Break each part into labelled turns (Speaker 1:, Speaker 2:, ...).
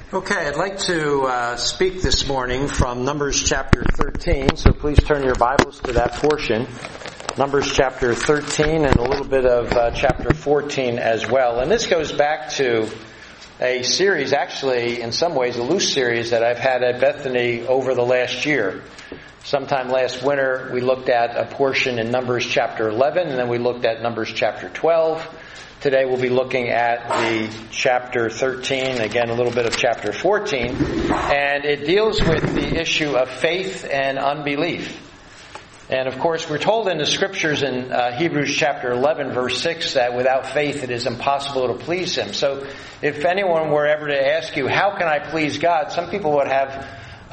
Speaker 1: Okay, I'd like to speak this morning from Numbers chapter 13, so please turn your Bibles to that portion. Numbers chapter 13 and a little bit of chapter 14 as well. And this goes back to a series, actually in some ways a loose series that I've had at Bethany over the last year. Sometime last winter we looked at a portion in Numbers chapter 11 and then we looked at Numbers chapter 12. Today we'll be looking at the chapter 13, again a little bit of chapter 14, and it deals with the issue of faith and unbelief. And of course we're told in the scriptures in Hebrews chapter 11 verse 6 that without faith it is impossible to please Him. So if anyone were ever to ask you, how can I please God? Some people would have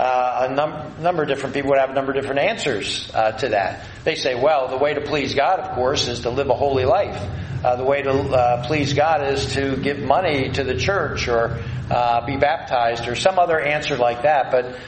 Speaker 1: a number of different people would have a number of different answers to that. They say, well, the way to please God, of course, is to live a holy life. The way to please God is to give money to the church or be baptized or some other answer like that.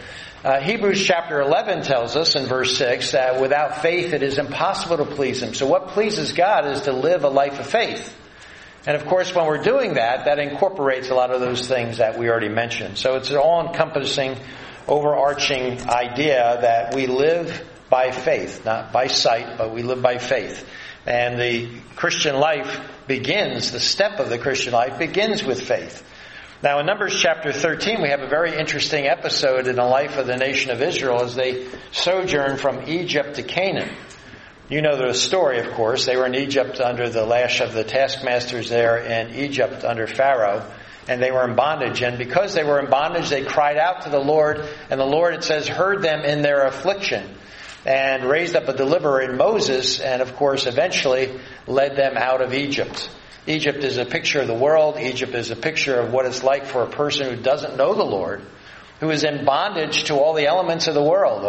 Speaker 1: But Hebrews chapter 11 tells us in verse 6 that without faith it is impossible to please Him. So what pleases God is to live a life of faith. And of course when we're doing that, that incorporates a lot of those things that we already mentioned. So it's an all-encompassing, overarching idea that we live by faith, not by sight, but we live by faith. And the Christian life begins, the step of the Christian life begins with faith. Now in Numbers chapter 13 we have a very interesting episode in the life of the nation of Israel as they sojourn from Egypt to Canaan. You know the story, of course. They were in Egypt under the lash of the taskmasters there in Egypt under Pharaoh. And they were in bondage. And because they were in bondage, they cried out to the Lord. And the Lord, it says, heard them in their affliction and raised up a deliverer in Moses. And of course, eventually led them out of Egypt. Egypt is a picture of the world. Egypt is a picture of what it's like for a person who doesn't know the Lord, who is in bondage to all the elements of the world,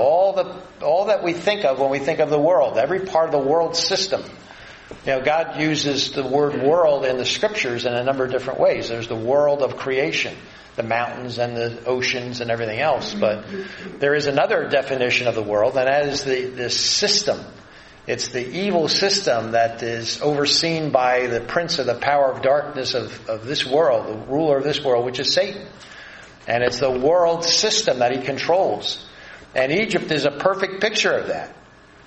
Speaker 1: all that we think of when we think of the world, every part of the world system. You know, God uses the word world in the scriptures in a number of different ways. There's the world of creation, the mountains and the oceans and everything else. But there is another definition of the world, and that is this system. It's the evil system that is overseen by the prince of the power of darkness of this world, the ruler of this world, which is Satan. And it's the world system that he controls. And Egypt is a perfect picture of that.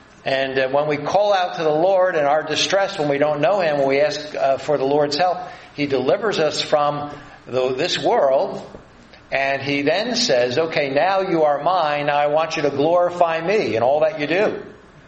Speaker 1: And when we call out to the Lord in our distress, when we don't know Him, when we ask for the Lord's help, He delivers us from this world. And He then says, okay, now you are mine. Now I want you to glorify me in all that you do.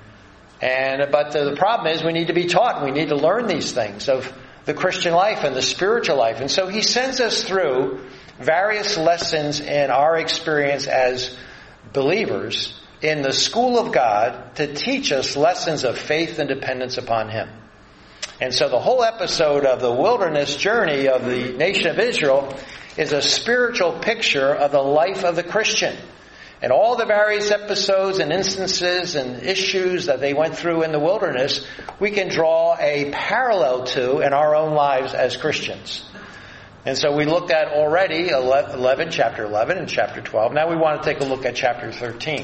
Speaker 1: But the problem is we need to be taught. We need to learn these things of the Christian life and the spiritual life. And so He sends us through various lessons in our experience as believers in the school of God to teach us lessons of faith and dependence upon Him. And so the whole episode of the wilderness journey of the nation of Israel is a spiritual picture of the life of the Christian. And all the various episodes and instances and issues that they went through in the wilderness, we can draw a parallel to in our own lives as Christians. And so we looked at already chapter 11 and chapter 12. Now we want to take a look at chapter 13.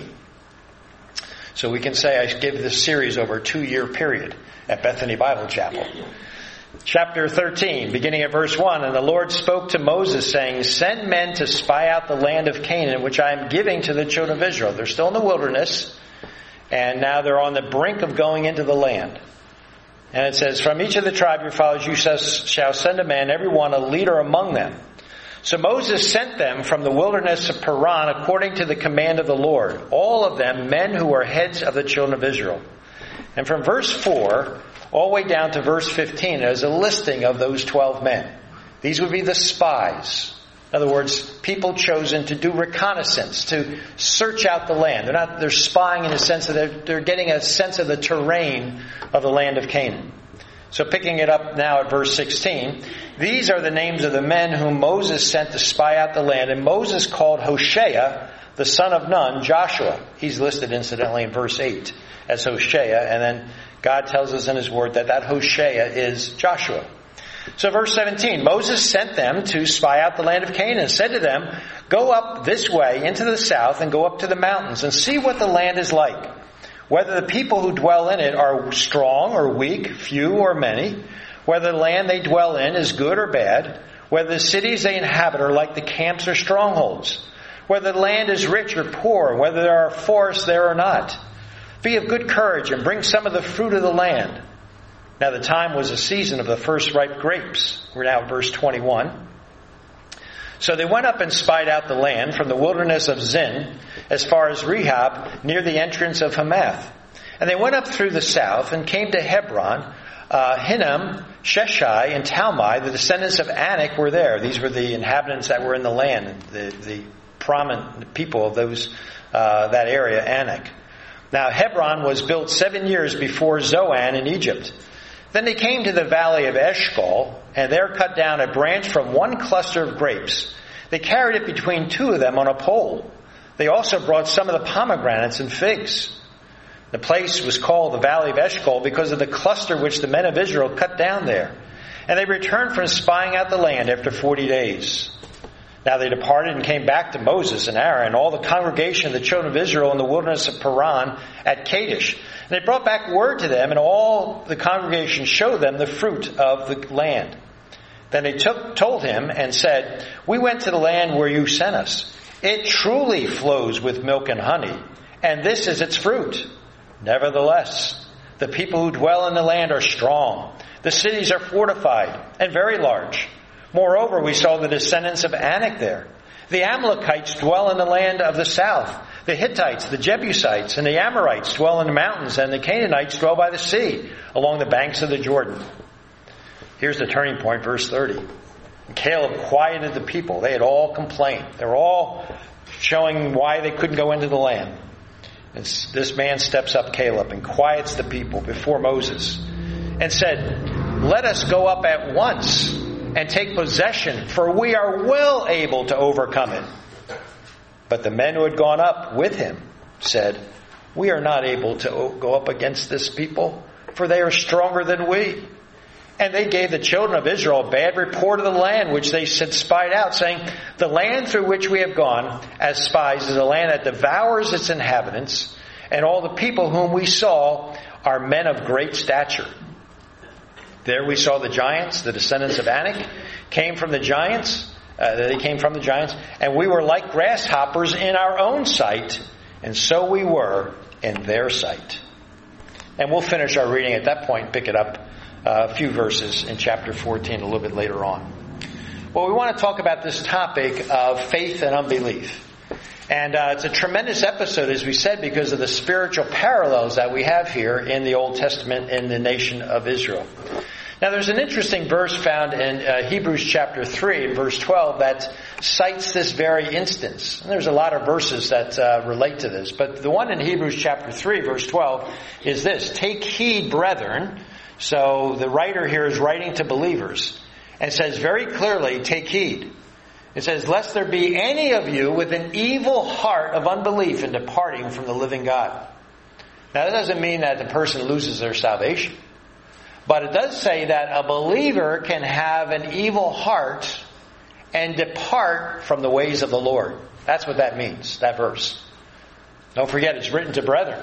Speaker 1: So we can say I give this series over a 2-year period at Bethany Bible Chapel. Chapter 13, beginning at verse 1, And the Lord spoke to Moses, saying, Send men to spy out the land of Canaan, which I am giving to the children of Israel. They're still in the wilderness, and now they're on the brink of going into the land. And it says, From each of the tribe your fathers you shall send a man, every one a leader among them. So Moses sent them from the wilderness of Paran according to the command of the Lord, all of them men who were heads of the children of Israel. And from verse 4 all the way down to verse 15 there's a listing of those 12 men. These would be the spies. In other words, people chosen to do reconnaissance, to search out the land. They're spying in the sense that they're getting a sense of the terrain of the land of Canaan. So picking it up now at verse 16, these are the names of the men whom Moses sent to spy out the land. And Moses called Hoshea, the son of Nun, Joshua. He's listed incidentally in verse 8 as Hoshea. And then God tells us in His Word that Hoshea is Joshua. So verse 17, Moses sent them to spy out the land of Canaan and said to them, Go up this way into the south and go up to the mountains and see what the land is like. Whether the people who dwell in it are strong or weak, few or many, whether the land they dwell in is good or bad, whether the cities they inhabit are like the camps or strongholds, whether the land is rich or poor, whether there are forests there or not. Be of good courage and bring some of the fruit of the land. Now the time was a season of the first ripe grapes. We're now at verse 21. So they went up and spied out the land from the wilderness of Zin as far as Rehob, near the entrance of Hamath. And they went up through the south and came to Hebron. Hinnom, Sheshai, and Talmai, the descendants of Anak, were there. These were the inhabitants that were in the land, the prominent people of those that area, Anak. Now Hebron was built 7 years before Zoan in Egypt. Then they came to the valley of Eshcol, and there cut down a branch from one cluster of grapes. They carried it between two of them on a pole. They also brought some of the pomegranates and figs. The place was called the Valley of Eshcol because of the cluster which the men of Israel cut down there. And they returned from spying out the land after 40 days. Now they departed and came back to Moses and Aaron, and all the congregation of the children of Israel in the wilderness of Paran at Kadesh. And they brought back word to them, and all the congregation showed them the fruit of the land. Then they told him and said, "We went to the land where you sent us. It truly flows with milk and honey, and this is its fruit. Nevertheless, the people who dwell in the land are strong. The cities are fortified and very large. Moreover, we saw the descendants of Anak there. The Amalekites dwell in the land of the south. The Hittites, the Jebusites, and the Amorites dwell in the mountains, and the Canaanites dwell by the sea, along the banks of the Jordan." Here's the turning point, verse 30. Caleb quieted the people. They had all complained. They were all showing why they couldn't go into the land. And this man steps up, Caleb, and quiets the people before Moses and said, "Let us go up at once and take possession, for we are well able to overcome it." But the men who had gone up with him said, "We are not able to go up against this people, for they are stronger than we." And they gave the children of Israel a bad report of the land which they had spied out, saying, "The land through which we have gone as spies is a land that devours its inhabitants, and all the people whom we saw are men of great stature." There we saw the giants, the descendants of Anak, came from the giants, and we were like grasshoppers in our own sight, and so we were in their sight. And we'll finish our reading at that point, pick it up a few verses in chapter 14 a little bit later on. Well, we want to talk about this topic of faith and unbelief. And it's a tremendous episode, as we said, because of the spiritual parallels that we have here in the Old Testament in the nation of Israel. Now, there's an interesting verse found in Hebrews chapter 3, verse 12, that cites this very instance. And there's a lot of verses that relate to this. But the one in Hebrews chapter 3, verse 12, is this: "Take heed, brethren." So the writer here is writing to believers and says very clearly, take heed. It says, "Lest there be any of you with an evil heart of unbelief in departing from the living God." Now that doesn't mean that the person loses their salvation. But it does say that a believer can have an evil heart and depart from the ways of the Lord. That's what that means, that verse. Don't forget, it's written to brethren.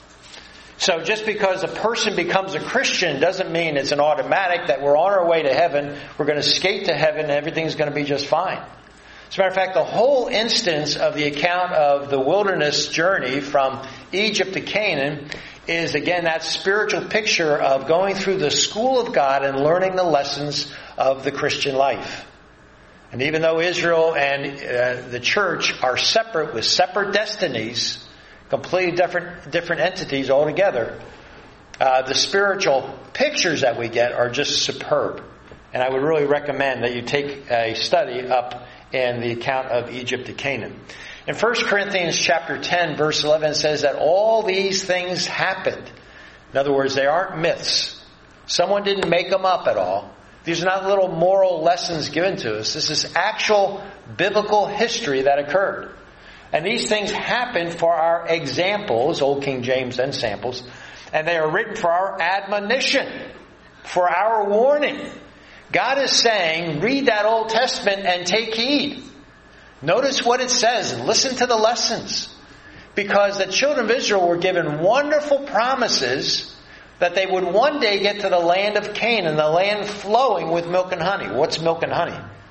Speaker 1: So just because a person becomes a Christian doesn't mean it's an automatic that we're on our way to heaven, we're going to skate to heaven, and everything's going to be just fine. As a matter of fact, the whole instance of the account of the wilderness journey from Egypt to Canaan is, again, that spiritual picture of going through the school of God and learning the lessons of the Christian life. And even though Israel and the church are separate with separate destinies, completely different entities altogether, the spiritual pictures that we get are just superb. And I would really recommend that you take a study up in the account of Egypt to Canaan. In 1 Corinthians chapter 10, verse 11, it says that all these things happened. In other words, they aren't myths. Someone didn't make them up at all. These are not little moral lessons given to us. This is actual biblical history that occurred. And these things happen for our examples, Old King James and samples, and they are written for our admonition, for our warning. God is saying, read that Old Testament and take heed. Notice what it says and listen to the lessons. Because the children of Israel were given wonderful promises that they would one day get to the land of Canaan, the land flowing with milk and honey. What's milk and honey?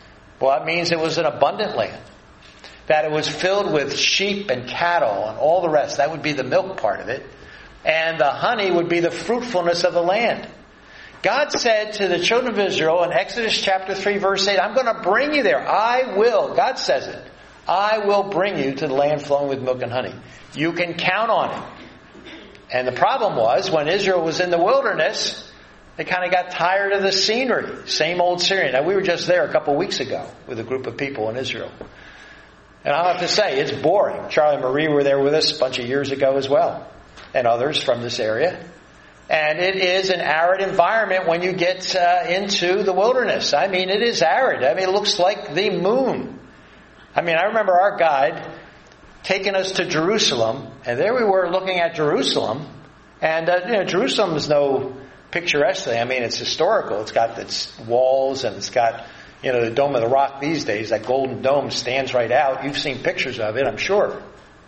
Speaker 1: Well, that means it was an abundant land. That it was filled with sheep and cattle and all the rest. That would be the milk part of it. And the honey would be the fruitfulness of the land. God said to the children of Israel in Exodus chapter 3 verse 8, I'm going to bring you there. I will. God says it. I will bring you to the land flowing with milk and honey. You can count on it. And the problem was, when Israel was in the wilderness, they kind of got tired of the scenery. Same old scenery. Now, we were just there a couple of weeks ago with a group of people in Israel. And I'll have to say, it's boring. Charlie and Marie were there with us a bunch of years ago as well. And others from this area. And it is an arid environment when you get into the wilderness. I mean, it is arid. I mean, it looks like the moon. I mean, I remember our guide taking us to Jerusalem. And there we were looking at Jerusalem. And, Jerusalem is no picturesque thing. I mean, it's historical. It's got its walls and it's got, the Dome of the Rock these days. That golden dome stands right out. You've seen pictures of it, I'm sure.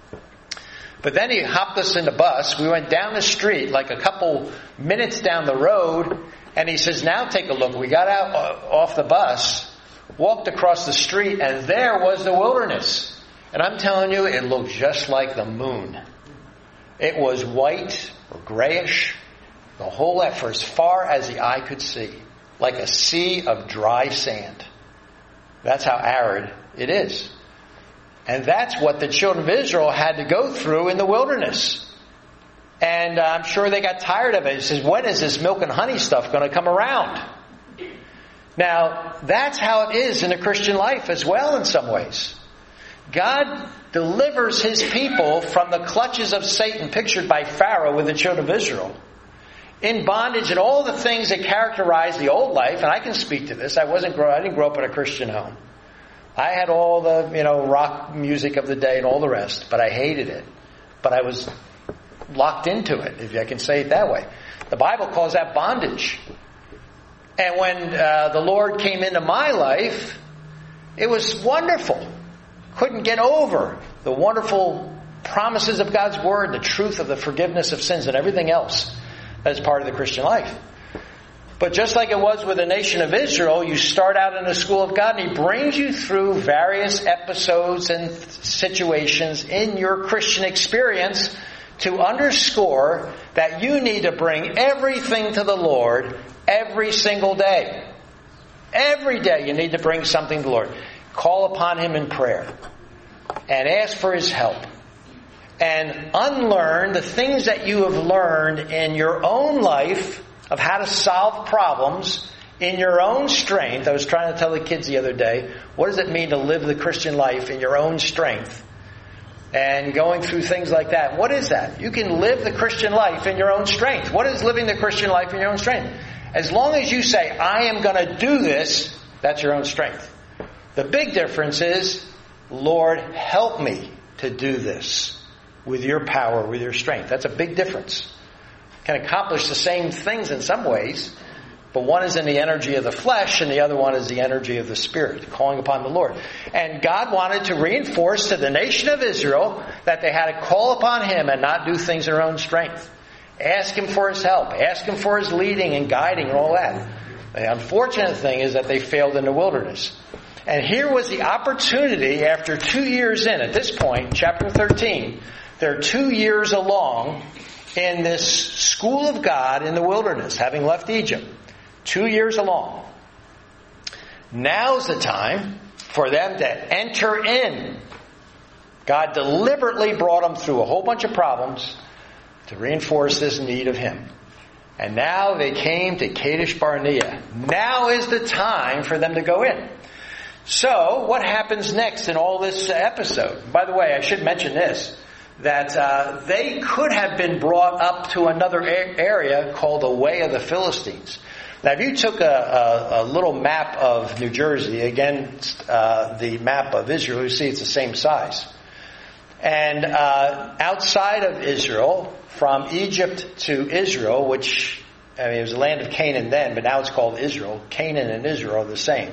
Speaker 1: But then he hopped us in the bus. We went down the street, like a couple minutes down the road, and he says, now take a look. We got out off the bus, walked across the street, and there was the wilderness. And I'm telling you, it looked just like the moon. It was white or grayish, the whole lot for as far as the eye could see, like a sea of dry sand. That's how arid it is. And that's what the children of Israel had to go through in the wilderness. And I'm sure they got tired of it. He says, when is this milk and honey stuff going to come around? Now, that's how it is in the Christian life as well in some ways. God delivers His people from the clutches of Satan, pictured by Pharaoh with the children of Israel, in bondage and all the things that characterize the old life. And I can speak to this. I didn't grow up in a Christian home. I had all the, rock music of the day and all the rest, but I hated it. But I was locked into it, if I can say it that way. The Bible calls that bondage. And when the Lord came into my life, it was wonderful. Couldn't get over the wonderful promises of God's Word, the truth of the forgiveness of sins and everything else as part of the Christian life. But just like it was with the nation of Israel, you start out in the school of God and He brings you through various episodes and situations in your Christian experience to underscore that you need to bring everything to the Lord every single day. Every day you need to bring something to the Lord. Call upon Him in prayer and ask for His help. And unlearn the things that you have learned in your own life of how to solve problems in your own strength. I was trying to tell the kids the other day, what does it mean to live the Christian life in your own strength? And going through things like that. What is that? You can live the Christian life in your own strength. What is living the Christian life in your own strength? As long as you say, I am going to do this, that's your own strength. The big difference is, Lord, help me to do this with your power, with your strength. That's a big difference. Can accomplish the same things in some ways, but one is in the energy of the flesh and the other one is the energy of the Spirit, calling upon the Lord. And God wanted to reinforce to the nation of Israel that they had to call upon Him and not do things in their own strength. Ask Him for His help. Ask Him for His leading and guiding and all that. The unfortunate thing is that they failed in the wilderness. And here was the opportunity after 2 years in, at this point, chapter 13, they're 2 years along in this school of God in the wilderness, having left Egypt. 2 years along. Now's the time for them to enter in. God deliberately brought them through a whole bunch of problems to reinforce this need of Him. And now they came to Kadesh Barnea. Now is the time for them to go in. So, what happens next in all this episode? By the way, I should mention this. That they could have been brought up to another area called the Way of the Philistines. Now, if you took a little map of New Jersey against the map of Israel, you see it's the same size. And outside of Israel, from Egypt to Israel, which, it was the land of Canaan then, but now it's called Israel. Canaan and Israel are the same.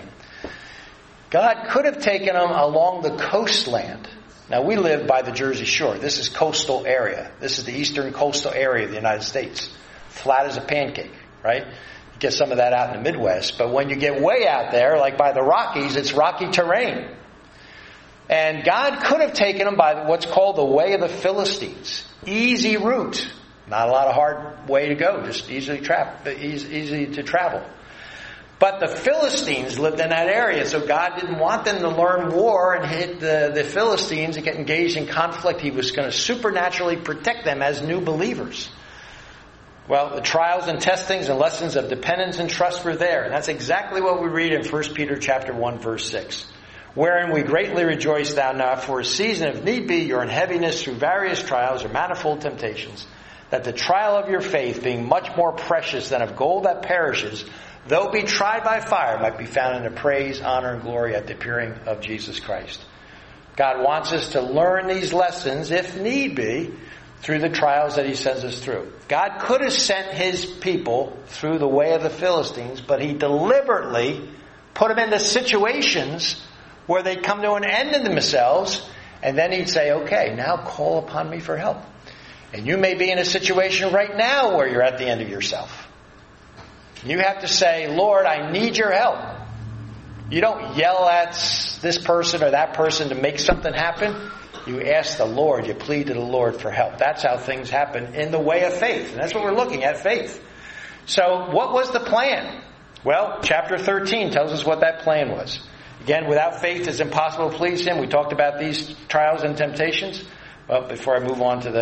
Speaker 1: God could have taken them along the coastland. Now, we live by the Jersey Shore. This is coastal area. This is the eastern coastal area of the United States. Flat as a pancake, right? You get some of that out in the Midwest. But when you get way out there, like by the Rockies, it's rocky terrain. And God could have taken them by what's called the way of the Philistines. Easy route. Not a lot of hard way to go. Just easy to travel. But the Philistines lived in that area, so God didn't want them to learn war and hit the Philistines and get engaged in conflict. He was going to supernaturally protect them as new believers. Well, the trials and testings and lessons of dependence and trust were there. And that's exactly what we read in 1 Peter chapter 1, verse 6. Wherein we greatly rejoice now for a season, if need be, you're in heaviness through various trials or manifold temptations, that the trial of your faith, being much more precious than of gold that perishes, though be tried by fire, might be found in the praise, honor, and glory at the appearing of Jesus Christ. God wants us to learn these lessons, if need be, through the trials that He sends us through. God could have sent His people through the way of the Philistines, but He deliberately put them into situations where they'd come to an end in themselves, and then He'd say, okay, now call upon me for help. And you may be in a situation right now where you're at the end of yourself. You have to say, Lord, I need your help. You don't yell at this person or that person to make something happen. You ask the Lord, you plead to the Lord for help. That's how things happen in the way of faith. And that's what we're looking at, faith. So what was the plan? Well, chapter 13 tells us what that plan was. Again, without faith it's impossible to please Him. We talked about these trials and temptations. Well, before I move on to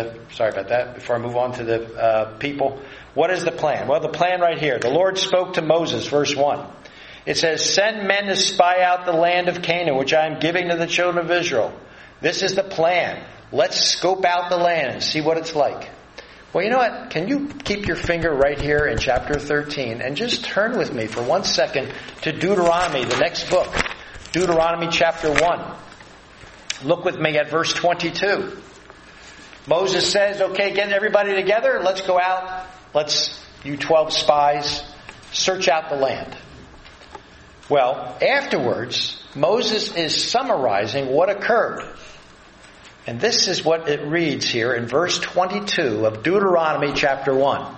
Speaker 1: the people, what is the plan? Well, the plan right here. The Lord spoke to Moses, verse 1. It says, send men to spy out the land of Canaan, which I am giving to the children of Israel. This is the plan. Let's scope out the land and see what it's like. Well, you know what? Can you keep your finger right here in chapter 13 and just turn with me for 1 second to Deuteronomy, the next book. Deuteronomy chapter 1. Look with me at verse 22. Moses says, okay, get everybody together. Let's go out. You 12 spies, search out the land. Well, afterwards, Moses is summarizing what occurred. And this is what it reads here in verse 22 of Deuteronomy chapter 1.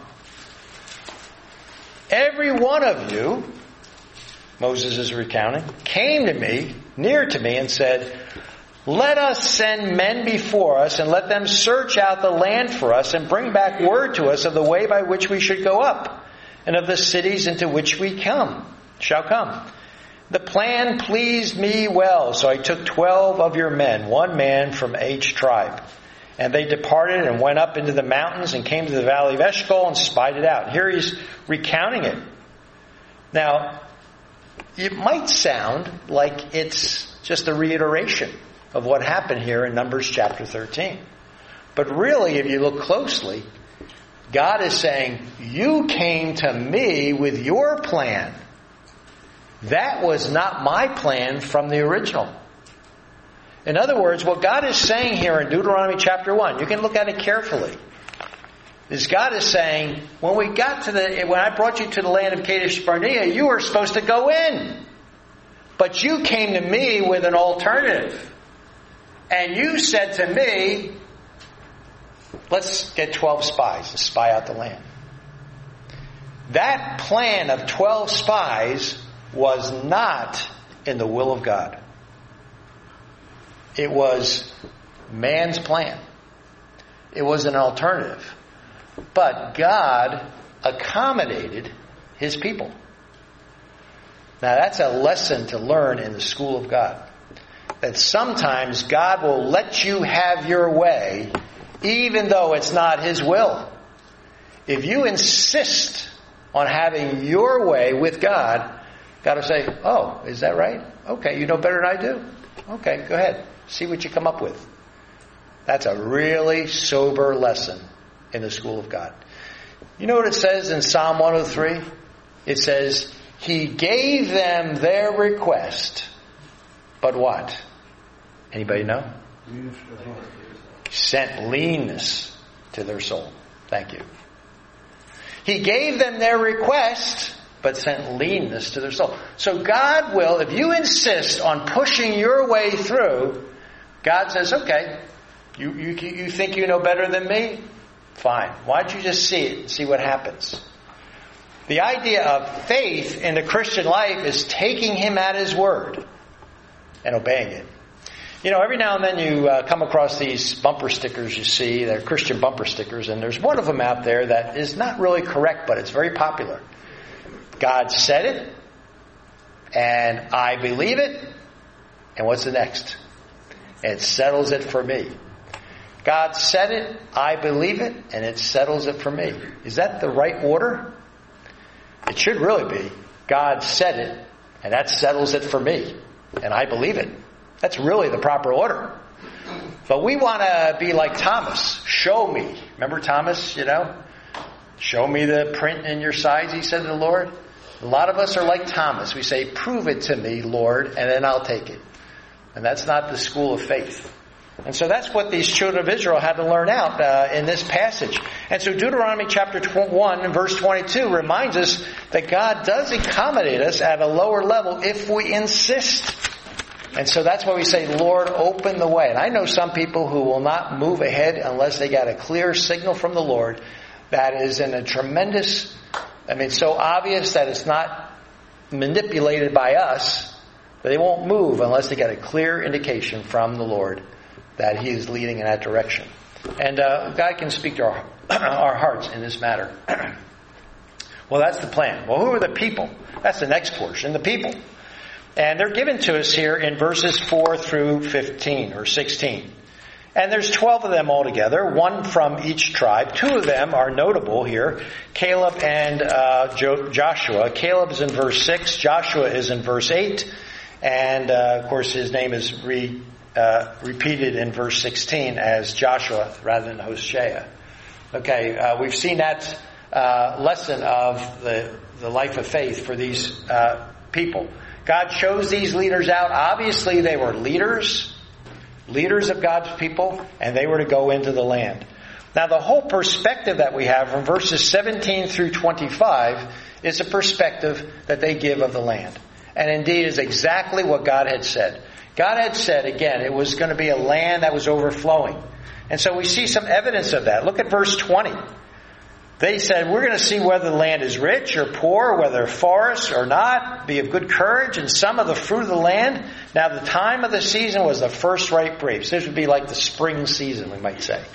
Speaker 1: Every one of you, Moses is recounting, came to me, near to me, and said, let us send men before us and let them search out the land for us and bring back word to us of the way by which we should go up and of the cities into which we shall come. The plan pleased me well, so I took 12 of your men, one man from each tribe. And they departed and went up into the mountains and came to the valley of Eshcol and spied it out. Here he's recounting it. Now, it might sound like it's just a reiteration of what happened here in Numbers chapter 13. But really, if you look closely, God is saying, you came to me with your plan. That was not my plan from the original. In other words, what God is saying here in Deuteronomy chapter 1, you can look at it carefully, is God is saying, when I brought you to the land of Kadesh Barnea, you were supposed to go in. But you came to me with an alternative. And you said to me, let's get 12 spies to spy out the land. That plan of 12 spies was not in the will of God. It was man's plan. It was an alternative. But God accommodated His people. Now that's a lesson to learn in the school of God. That sometimes God will let you have your way even though it's not His will. If you insist on having your way with God, God will say, oh, is that right? Okay, you know better than I do. Okay, go ahead. See what you come up with. That's a really sober lesson in the school of God. You know what it says in Psalm 103? It says, He gave them their request, but what? Anybody know? Sent leanness to their soul. Thank you. He gave them their request, but sent leanness to their soul. So God will, if you insist on pushing your way through, God says, okay, you think you know better than me? Fine. Why don't you just see it and see what happens? The idea of faith in the Christian life is taking Him at His word and obeying it. You know, every now and then you come across these bumper stickers you see. They're Christian bumper stickers, and there's one of them out there that is not really correct, but it's very popular. God said it, and I believe it, and what's the next? It settles it for me. God said it, I believe it, and it settles it for me. Is that the right order? It should really be. God said it, and that settles it for me, and I believe it. That's really the proper order. But we want to be like Thomas. Show me. Remember Thomas, Show me the print in your sides, he said to the Lord. A lot of us are like Thomas. We say, prove it to me, Lord, and then I'll take it. And that's not the school of faith. And so that's what these children of Israel had to learn out in this passage. And so Deuteronomy chapter 1 and verse 22 reminds us that God does accommodate us at a lower level if we insist. And so that's why we say, Lord, open the way. And I know some people who will not move ahead unless they got a clear signal from the Lord that is in a tremendous, so obvious that it's not manipulated by us, but they won't move unless they get a clear indication from the Lord that He is leading in that direction. And God can speak to our hearts in this matter. Well, that's the plan. Well, who are the people? That's the next portion, the people. And they're given to us here in verses 4 through 15 or 16. And there's 12 of them altogether, one from each tribe. 2 of them are notable here, Caleb and Joshua. Caleb is in verse 6, Joshua is in verse 8, and of course his name is repeated in verse 16 as Joshua rather than Hoshea. Okay, we've seen that lesson of the life of faith for these people. God chose these leaders out. Obviously, they were leaders of God's people, and they were to go into the land. Now, the whole perspective that we have from verses 17 through 25 is a perspective that they give of the land. And indeed is exactly what God had said. God had said, again, it was going to be a land that was overflowing. And so we see some evidence of that. Look at verse 20. They said, we're going to see whether the land is rich or poor, whether forest or not. Be of good courage, and some of the fruit of the land. Now the time of the season was the first ripe grapes. This would be like the spring season, we might say.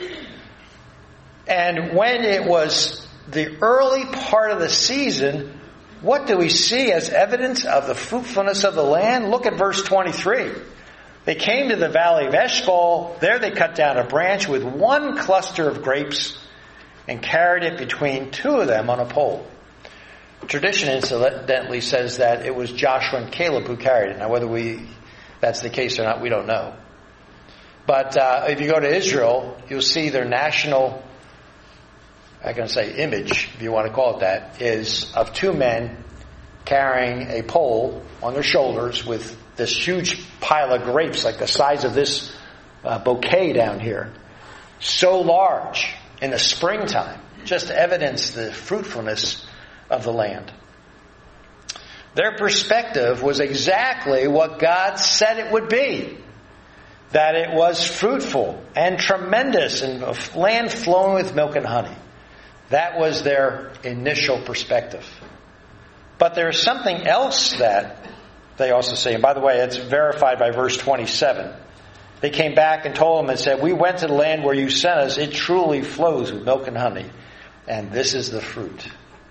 Speaker 1: And when it was the early part of the season, what do we see as evidence of the fruitfulness of the land? Look at verse 23. They came to the valley of Eshcol. There they cut down a branch with one cluster of grapes and carried it between 2 of them on a pole. Tradition incidentally says that it was Joshua and Caleb who carried it. Now whether that's the case or not, we don't know. But if you go to Israel, you'll see their national, image, if you want to call it that, is of 2 men carrying a pole on their shoulders with this huge pile of grapes like the size of this bouquet down here. So large. In the springtime, just evidence the fruitfulness of the land. Their perspective was exactly what God said it would be. That it was fruitful and tremendous and a land flowing with milk and honey. That was their initial perspective. But there is something else that they also say. And by the way, it's verified by verse 27. They came back and told him and said, we went to the land where you sent us. It truly flows with milk and honey. And this is the fruit.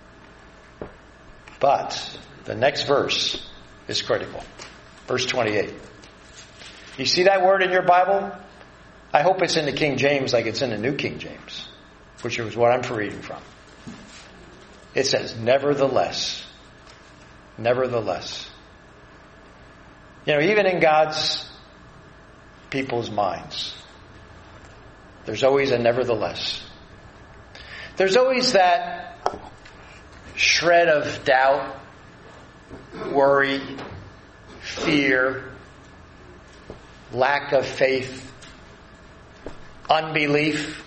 Speaker 1: But the next verse is critical. Verse 28. You see that word in your Bible? I hope it's in the King James like it's in the New King James, which is what I'm reading from. It says, nevertheless. Nevertheless. Even in God's people's minds, there's always a nevertheless. There's always that shred of doubt, worry, fear, lack of faith, unbelief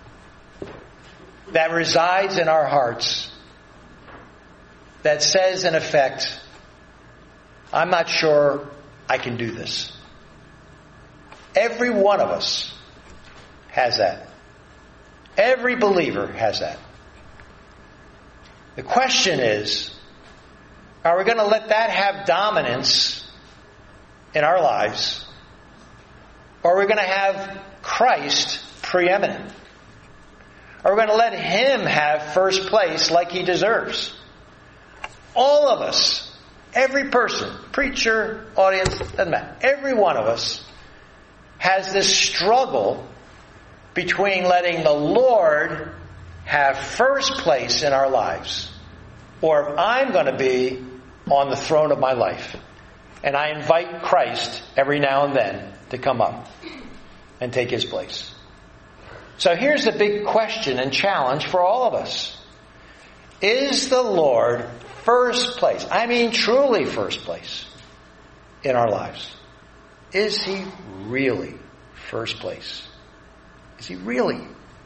Speaker 1: that resides in our hearts that says, in effect, I'm not sure I can do this. Every one of us has that. Every believer has that. The question is, are we going to let that have dominance in our lives? Or are we going to have Christ preeminent? Are we going to let Him have first place like He deserves? All of us, every person, preacher, audience, doesn't matter. Every one of us has this struggle between letting the Lord have first place in our lives, or if I'm going to be on the throne of my life. And I invite Christ every now and then to come up and take His place. So here's the big question and challenge for all of us. Is the Lord first place? I mean truly first place in our lives. Is He really first place? Is He really?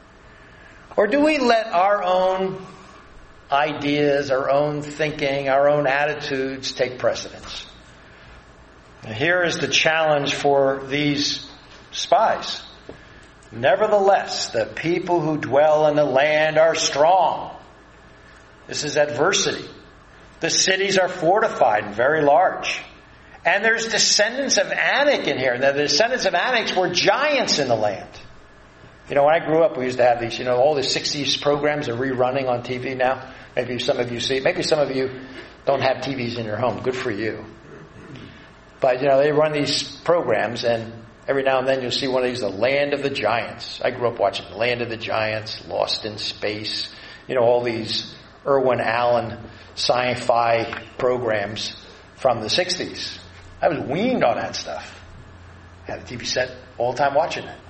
Speaker 1: Or do we let our own ideas, our own thinking, our own attitudes take precedence? And here is the challenge for these spies. Nevertheless, the people who dwell in the land are strong. This is adversity. The cities are fortified and very large. And there's descendants of Anak in here. Now, the descendants of Anak were giants in the land. When I grew up, we used to have these, all the 60s programs are rerunning on TV now. Maybe some of you see it. Maybe some of you don't have TVs in your home. Good for you. But, they run these programs, and every now and then you'll see one of these, The Land of the Giants. I grew up watching The Land of the Giants, Lost in Space, all these Irwin Allen sci-fi programs from the 60s. I was weaned on that stuff. I had a TV set all the time watching it.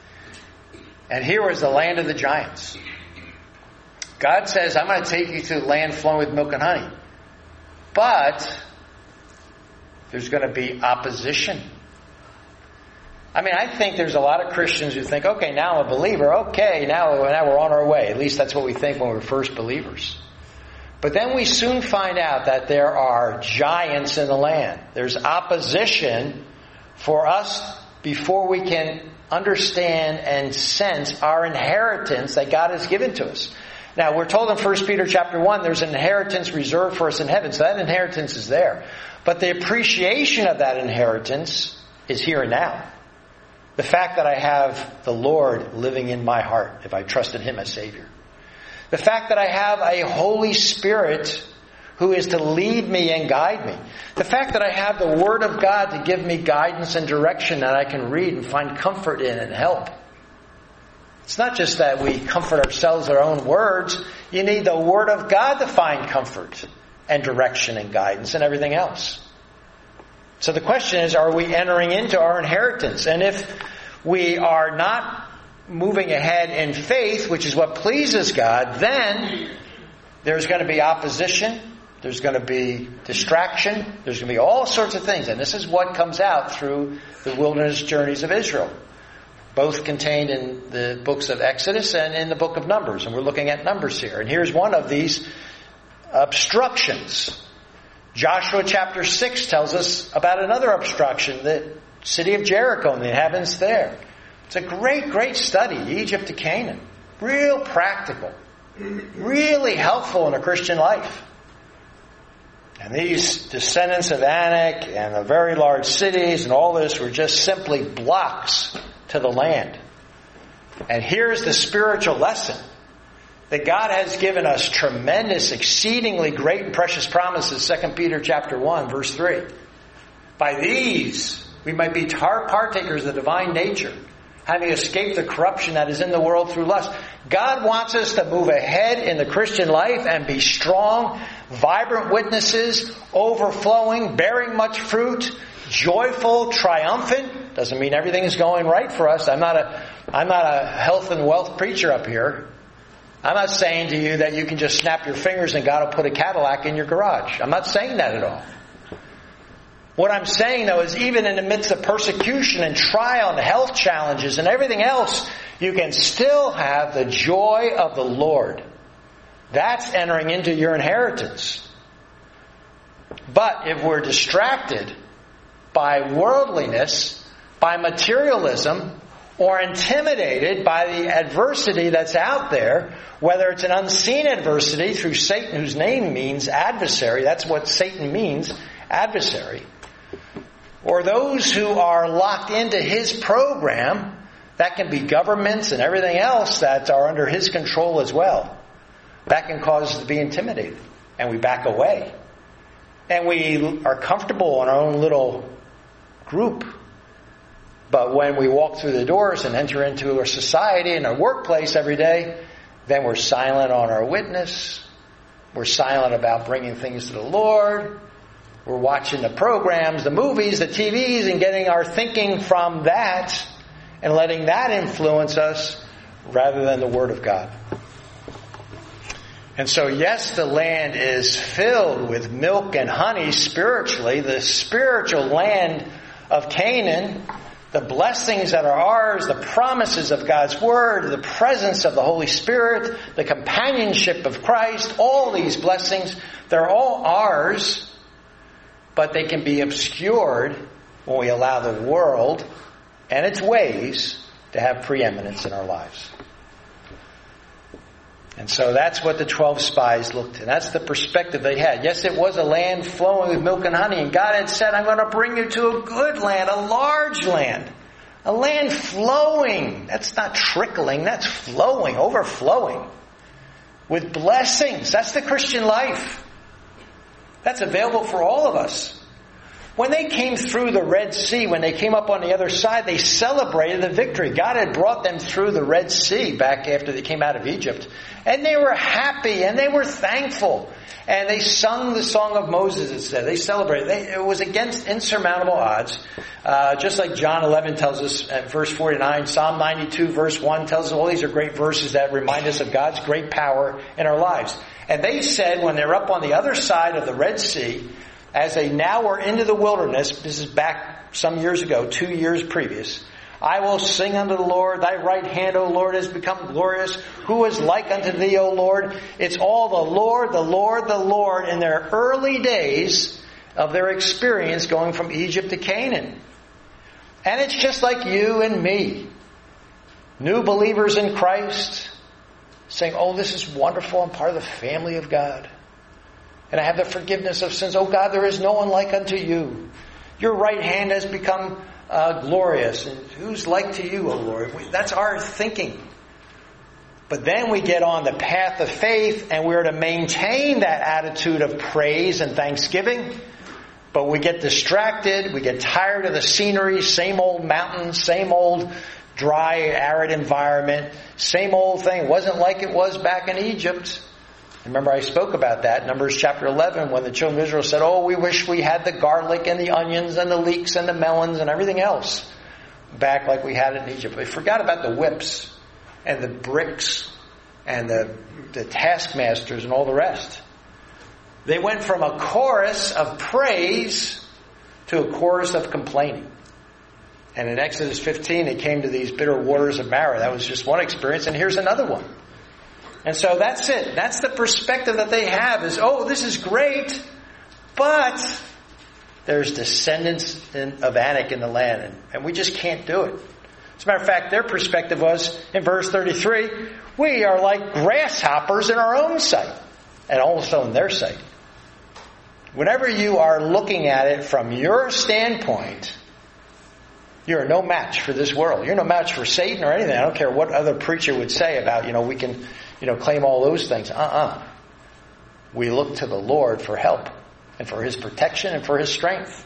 Speaker 1: And here was the land of the giants. God says, I'm going to take you to the land flowing with milk and honey. But there's going to be opposition. I think there's a lot of Christians who think, okay, now I'm a believer. Okay, now we're on our way. At least that's what we think when we're first believers. But then we soon find out that there are giants in the land. There's opposition for us before we can understand and sense our inheritance that God has given to us. Now, we're told in 1 Peter chapter 1, there's an inheritance reserved for us in heaven. So that inheritance is there. But the appreciation of that inheritance is here and now. The fact that I have the Lord living in my heart, if I trust in Him as Savior. The fact that I have a Holy Spirit who is to lead me and guide me. The fact that I have the Word of God to give me guidance and direction that I can read and find comfort in and help. It's not just that we comfort ourselves with our own words. You need the Word of God to find comfort and direction and guidance and everything else. So the question is, are we entering into our inheritance? And if we are not moving ahead in faith, which is what pleases God, then there's going to be opposition. There's going to be distraction. There's going to be all sorts of things. And this is what comes out through the wilderness journeys of Israel. Both contained in the books of Exodus and in the book of Numbers. And we're looking at Numbers here. And here's one of these obstructions. Joshua chapter 6 tells us about another obstruction, the city of Jericho and the inhabitants there. It's a great, great study, Egypt to Canaan. Real practical. Really helpful in a Christian life. And these descendants of Anak and the very large cities and all this were just simply blocks to the land. And here's the spiritual lesson. That God has given us tremendous, exceedingly great and precious promises. 2 Peter chapter 1, verse 3. By these, we might be partakers of the divine nature, having escaped the corruption that is in the world through lust. God wants us to move ahead in the Christian life and be strong, vibrant witnesses, overflowing, bearing much fruit, joyful, triumphant. Doesn't mean everything is going right for us. I'm not a health and wealth preacher up here. I'm not saying to you that you can just snap your fingers and God will put a Cadillac in your garage. I'm not saying that at all. What I'm saying, though, is even in the midst of persecution and trial and health challenges and everything else, you can still have the joy of the Lord. That's entering into your inheritance. But if we're distracted by worldliness, by materialism, or intimidated by the adversity that's out there, whether it's an unseen adversity through Satan, whose name means adversary, that's what Satan means, adversary, or those who are locked into his program, that can be governments and everything else that are under his control as well. That can cause us to be intimidated, and we back away. And we are comfortable in our own little group. But when we walk through the doors and enter into our society and our workplace every day, then we're silent on our witness. We're silent about bringing things to the Lord. We're watching the programs, the movies, the TVs, and getting our thinking from that and letting that influence us rather than the Word of God. And so, yes, the land is filled with milk and honey spiritually. The spiritual land of Canaan, the blessings that are ours, the promises of God's Word, the presence of the Holy Spirit, the companionship of Christ, all these blessings, they're all ours, but they can be obscured when we allow the world and its ways to have preeminence in our lives. And so that's what the 12 spies looked at. That's the perspective they had. Yes, it was a land flowing with milk and honey. And God had said, I'm going to bring you to a good land, a large land. A land flowing. That's not trickling. That's flowing, overflowing. With blessings. That's the Christian life. That's available for all of us. When they came through the Red Sea, when they came up on the other side, they celebrated the victory. God had brought them through the Red Sea back after they came out of Egypt. And they were happy and they were thankful. And they sung the song of Moses, it said. They celebrated. It was against insurmountable odds. Just like John 11 tells us at verse 49, Psalm 92 verse 1 tells us all these are great verses that remind us of God's great power in our lives. And they said when they're up on the other side of the Red Sea, as they now were into the wilderness, this is back some years ago, 2 years previous, I will sing unto the Lord, thy right hand, O Lord, has become glorious. Who is like unto thee, O Lord? It's all the Lord, the Lord, the Lord in their early days of their experience going from Egypt to Canaan. And it's just like you and me. New believers in Christ saying, oh, this is wonderful. I'm part of the family of God. And I have the forgiveness of sins. Oh God, there is no one like unto you. Your right hand has become glorious. And who's like to you, O Lord? That's our thinking. But then we get on the path of faith and we're to maintain that attitude of praise and thanksgiving. But we get distracted. We get tired of the scenery. Same old mountains. Same old dry, arid environment. Same old thing. It wasn't like it was back in Egypt. Remember I spoke about that, Numbers chapter 11, when the children of Israel said, oh, we wish we had the garlic and the onions and the leeks and the melons and everything else back like we had it in Egypt. They forgot about the whips and the bricks and the taskmasters and all the rest. They went from a chorus of praise to a chorus of complaining. And in Exodus 15, they came to these bitter waters of Marah. That was just one experience, and here's another one. And so that's it. That's the perspective that they have is, oh, this is great, but there's descendants of Anak in the land, and we just can't do it. As a matter of fact, their perspective was, in verse 33, we are like grasshoppers in our own sight, and also in their sight. Whenever you are looking at it from your standpoint, you're no match for this world. You're no match for Satan or anything. I don't care what other preacher would say about, we can, claim all those things. We look to the Lord for help and for His protection and for His strength.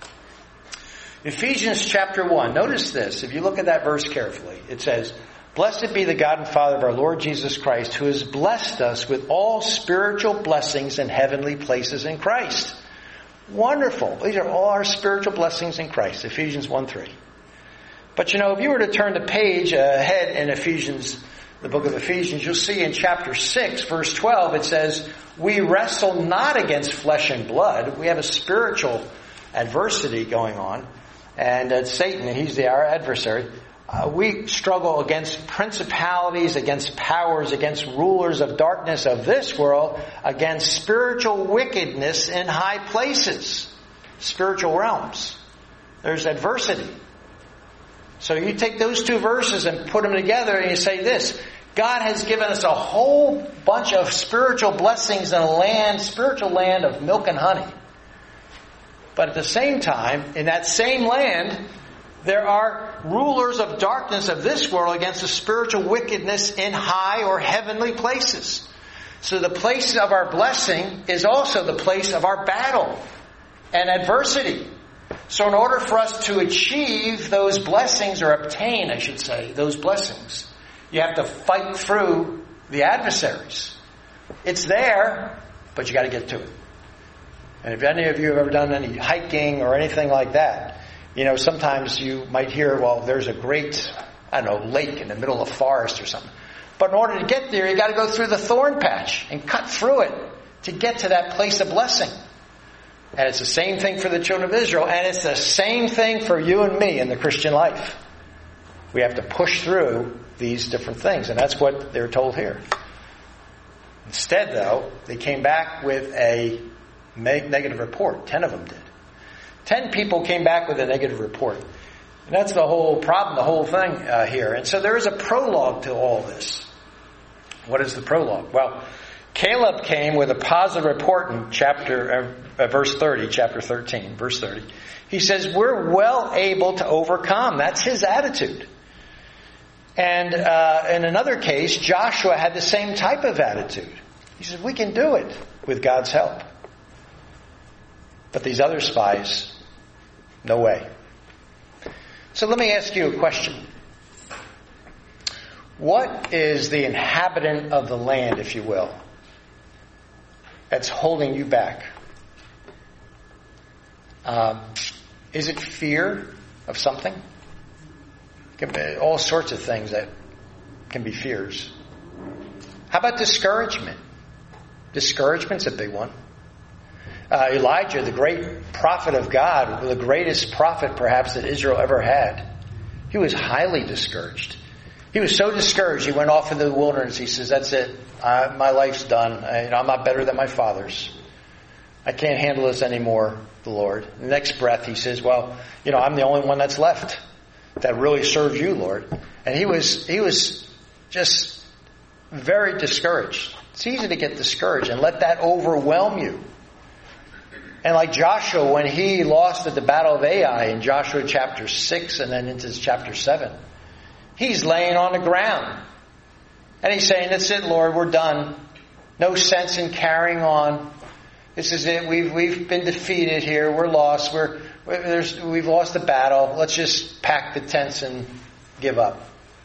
Speaker 1: Ephesians chapter 1. Notice this. If you look at that verse carefully, it says, blessed be the God and Father of our Lord Jesus Christ, who has blessed us with all spiritual blessings in heavenly places in Christ. Wonderful. These are all our spiritual blessings in Christ. Ephesians 1:3. But if you were to turn the page ahead in Ephesians, the book of Ephesians, you'll see in chapter 6, verse 12, it says, we wrestle not against flesh and blood. We have a spiritual adversity going on. And it's Satan, and he's our adversary. We struggle against principalities, against powers, against rulers of darkness of this world, against spiritual wickedness in high places, spiritual realms. There's adversity. So you take those two verses and put them together and you say this: God has given us a whole bunch of spiritual blessings in a land, spiritual land of milk and honey. But at the same time, in that same land, there are rulers of darkness of this world against the spiritual wickedness in high or heavenly places. So the place of our blessing is also the place of our battle and adversity. So in order for us to achieve those blessings, or obtain, I should say, those blessings, you have to fight through the adversaries. It's there, but you got to get to it. And if any of you have ever done any hiking or anything like that, you know, sometimes you might hear, well, there's a great, lake in the middle of a forest or something. But in order to get there, you got to go through the thorn patch and cut through it to get to that place of blessing. And it's the same thing for the children of Israel, and it's the same thing for you and me in the Christian life. We have to push through these different things, and that's what they're told here. Instead, though, they came back with a negative report. 10 of them did. 10 people came back with a negative report. And that's the whole problem, the whole thing here. And so there is a prologue to all this. What is the prologue? Well, Caleb came with a positive report in verse 30, chapter 13, verse 30. He says, we're well able to overcome. That's his attitude. And in another case, Joshua had the same type of attitude. He says, we can do it with God's help. But these other spies, no way. So let me ask you a question. What is the inhabitant of the land, if you will, that's holding you back? Is it fear of something? It can be all sorts of things that can be fears. How about discouragement? Discouragement's a big one. Elijah, the great prophet of God, the greatest prophet perhaps that Israel ever had, he was highly discouraged. He was so discouraged, he went off into the wilderness. He says, that's it. My life's done. I'm not better than my fathers. I can't handle this anymore, the Lord. The next breath, he says, well, I'm the only one that's left that really serves you, Lord. And he was just very discouraged. It's easy to get discouraged and let that overwhelm you. And like Joshua, when he lost at the Battle of Ai in Joshua chapter 6 and then into chapter 7, he's laying on the ground. And he's saying, that's it, Lord, we're done. No sense in carrying on. This is it. We've been defeated here. We're lost. We've lost the battle. Let's just pack the tents and give up.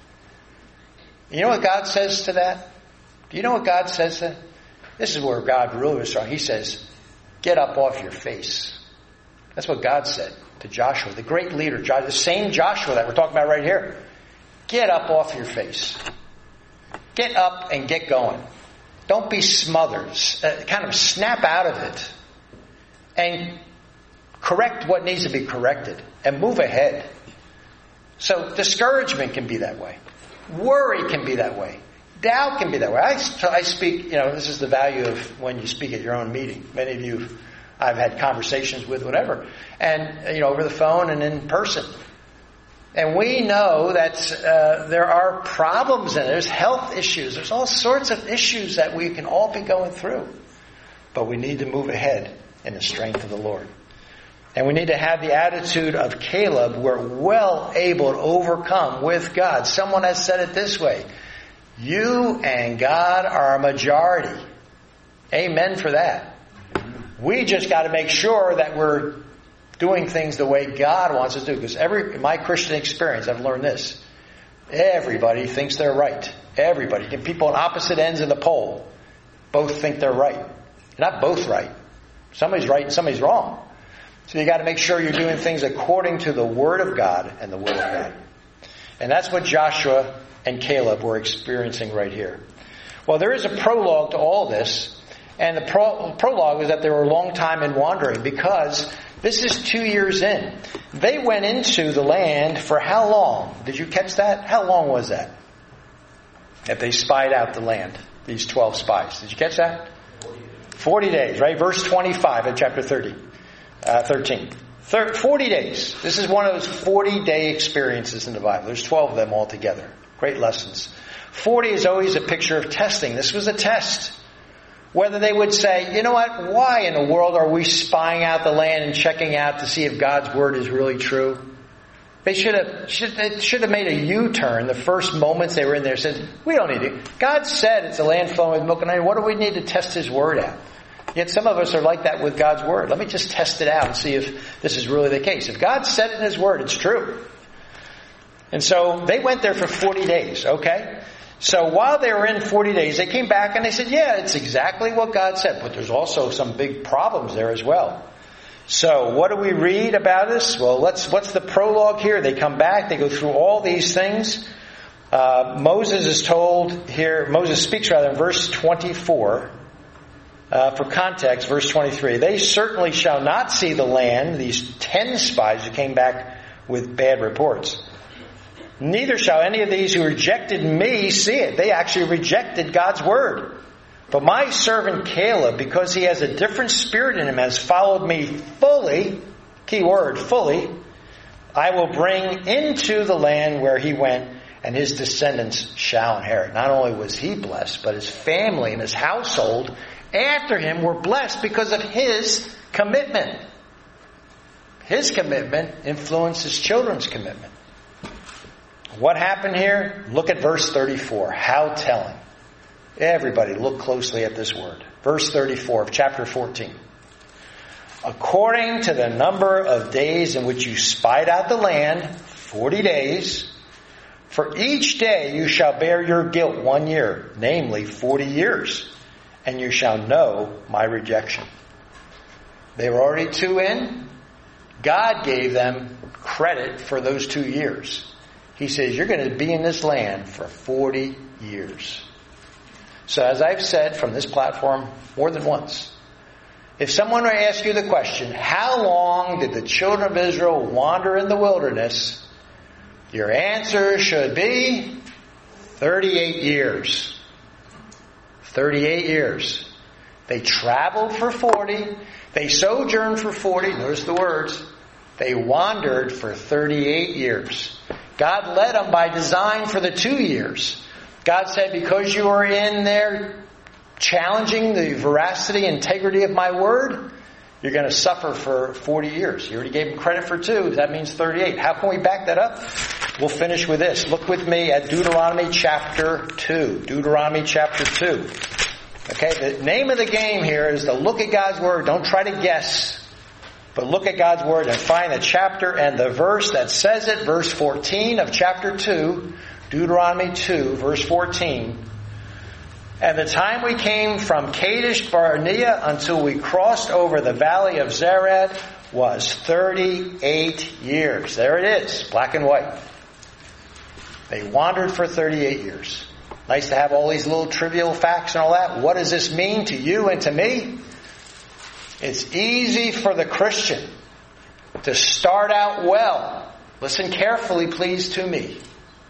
Speaker 1: You know what God says to that? Do you know what God says to that? This is where God really was strong. He says, get up off your face. That's what God said to Joshua, the great leader, the same Joshua that we're talking about right here. Get up off your face. Get up and get going. Don't be smothered. Kind of snap out of it and correct what needs to be corrected and move ahead. So discouragement can be that way. Worry can be that way. Doubt can be that way. I speak, this is the value of when you speak at your own meeting. Many of you I've had conversations with, whatever, and, over the phone and in person. And we know that there are problems and there's health issues. There's all sorts of issues that we can all be going through. But we need to move ahead in the strength of the Lord. And we need to have the attitude of Caleb. We're well able to overcome with God. Someone has said it this way. You and God are a majority. Amen for that. We just got to make sure that we're doing things the way God wants us to do. Because in my Christian experience, I've learned this. Everybody thinks they're right. Everybody. People on opposite ends of the pole both think they're right. They're not both right. Somebody's right and somebody's wrong. So you got to make sure you're doing things according to the Word of God and the will of God. And that's what Joshua and Caleb were experiencing right here. Well, there is a prologue to all this. And the prologue is that they were a long time in wandering, because this is 2 years in. They went into the land for how long? Did you catch that? How long was that? That they spied out the land, these 12 spies. Did you catch that? 40 days, right? Verse 25 of chapter 13. 40 days. This is one of those 40-day experiences in the Bible. There's 12 of them altogether. Great lessons. 40 is always a picture of testing. This was a test. Whether they would say, you know what, why in the world are we spying out the land and checking out to see if God's word is really true? They should have made a U-turn the first moments they were in there. Said, we don't need it. God said it's a land flowing with milk and honey. What do we need to test His word out? Yet some of us are like that with God's word. Let me just test it out and see if this is really the case. If God said it in His word, it's true. And so they went there for 40 days, okay? So while they were in 40 days, they came back and they said, yeah, it's exactly what God said. But there's also some big problems there as well. So what do we read about this? Well, what's the prologue here? They come back, they go through all these things. Moses speaks in verse 24. For context, verse 23. They certainly shall not see the land, these 10 spies who came back with bad reports. Neither shall any of these who rejected me see it. They actually rejected God's word. But my servant Caleb, because he has a different spirit in him, has followed me fully, key word, fully, I will bring into the land where he went, and his descendants shall inherit. Not only was he blessed, but his family and his household after him were blessed because of his commitment. His commitment influenced his children's commitment. What happened here? Look at verse 34. How telling. Everybody look closely at this word. Verse 34 of chapter 14. According to the number of days in which you spied out the land, 40 days, for each day you shall bear your guilt 1 year, namely 40 years, and you shall know my rejection. They were already 2 in. God gave them credit for those 2 years. He says, you're going to be in this land for 40 years. So as I've said from this platform more than once, if someone were to ask you the question, how long did the children of Israel wander in the wilderness? Your answer should be 38 years. 38 years. They traveled for 40. They sojourned for 40. Notice the words. They wandered for 38 years. God led them by design for the 2 years. God said, because you are in there challenging the veracity, integrity of my word, you're going to suffer for 40 years. You already gave them credit for 2. That means 38. How can we back that up? We'll finish with this. Look with me at Deuteronomy chapter 2. Deuteronomy chapter 2. Okay, the name of the game here is to look at God's word. Don't try to guess, but look at God's word and find the chapter and the verse that says it. Verse 14 of chapter 2. Deuteronomy 2, verse 14. And the time we came from Kadesh Barnea until we crossed over the valley of Zered was 38 years. There it is, black and white. They wandered for 38 years. Nice to have all these little trivial facts and all that. What does this mean to you and to me? It's easy for the Christian to start out well. Listen carefully, please, to me.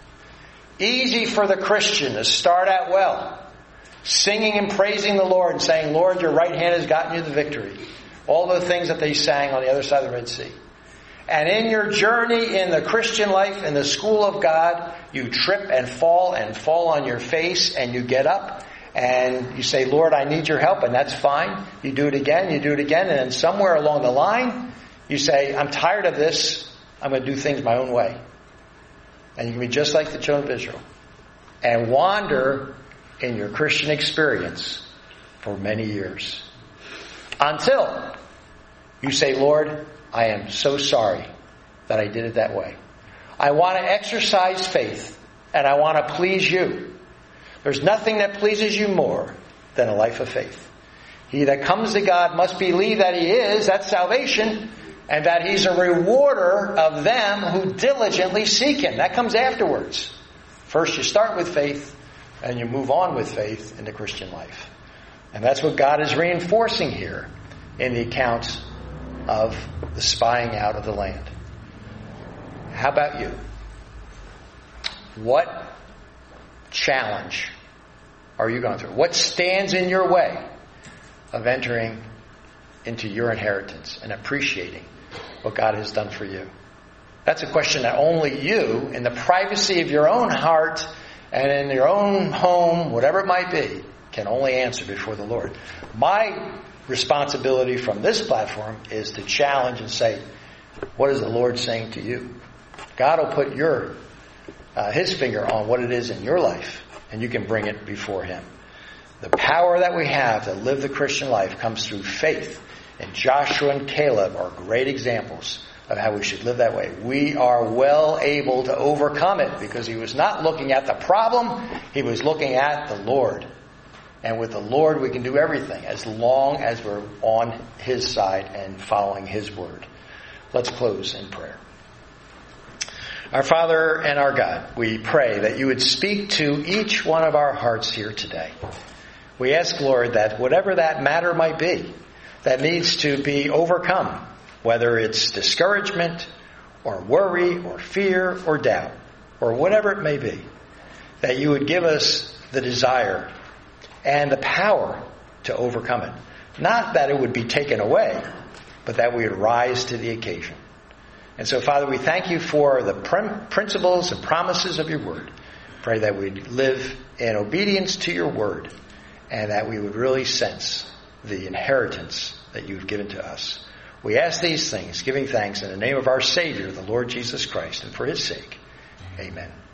Speaker 1: Easy for the Christian to start out well, singing and praising the Lord and saying, Lord, your right hand has gotten you the victory. All the things that they sang on the other side of the Red Sea. And in your journey in the Christian life, in the school of God, you trip and fall on your face, and you get up and you say, Lord, I need your help, and that's fine. You do it again, and then somewhere along the line, you say, I'm tired of this. I'm going to do things my own way. And you can be just like the children of Israel and wander in your Christian experience for many years. Until you say, Lord, I am so sorry that I did it that way. I want to exercise faith and I want to please you. There's nothing that pleases you more than a life of faith. He that comes to God must believe that He is, that's salvation, and that He's a rewarder of them who diligently seek Him. That comes afterwards. First you start with faith, and you move on with faith in the Christian life. And that's what God is reinforcing here in the accounts of the spying out of the land. How about you? What challenge are you going through? What stands in your way of entering into your inheritance and appreciating what God has done for you? That's a question that only you, in the privacy of your own heart and in your own home, whatever it might be, can only answer before the Lord. My responsibility from this platform is to challenge and say, what is the Lord saying to you? God will put His finger on what it is in your life, and you can bring it before Him. The power that we have to live the Christian life comes through faith. And Joshua and Caleb are great examples of how we should live that way. We are well able to overcome it because he was not looking at the problem, he was looking at the Lord. And with the Lord we can do everything as long as we're on His side and following His word. Let's close in prayer. Our Father and our God, we pray that you would speak to each one of our hearts here today. We ask, Lord, that whatever that matter might be that needs to be overcome, whether it's discouragement or worry or fear or doubt or whatever it may be, that you would give us the desire and the power to overcome it. Not that it would be taken away, but that we would rise to the occasion. And so, Father, we thank you for the principles and promises of your word. Pray that we'd live in obedience to your word and that we would really sense the inheritance that you've given to us. We ask these things, giving thanks in the name of our Savior, the Lord Jesus Christ, and for His sake. Amen.